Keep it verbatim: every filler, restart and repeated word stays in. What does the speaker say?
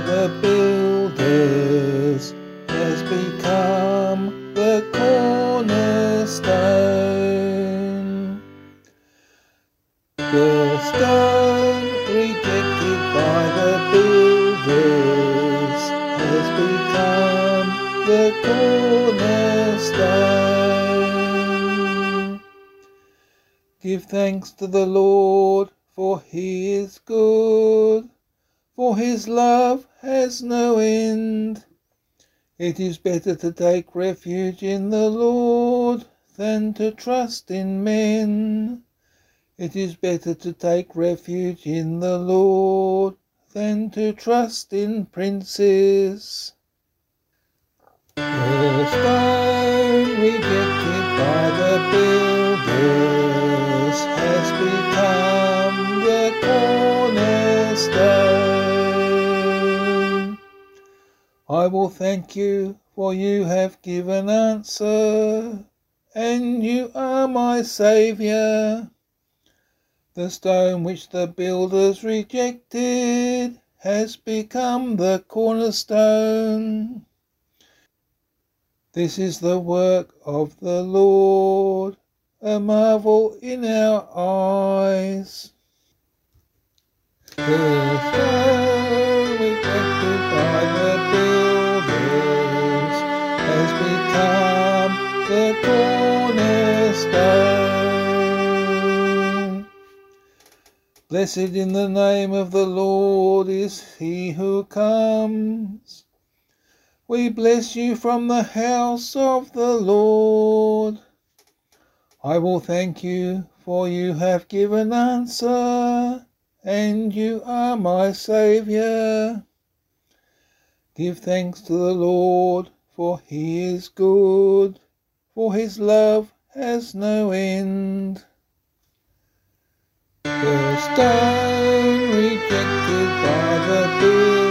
the builders has become the cornerstone. The stone rejected by the builders has become the cornerstone. Give thanks to the Lord, for he is good, for his love has no end. It is better to take refuge in the Lord than to trust in men. It is better to take refuge in the Lord than to trust in princes. The stone rejected by the builders has become the cornerstone. I will thank you, for you have given answer, and you are my Saviour. The stone which the builders rejected has become the cornerstone. This is the work of the Lord, a marvel in our eyes. The stone rejected by the builders has become the cornerstone. Blessed in the name of the Lord is he who comes. We bless you from the house of the Lord. I will thank you, for you have given answer, and you are my Saviour. Give thanks to the Lord, for he is good, for his love has no end. The stone rejected by the builders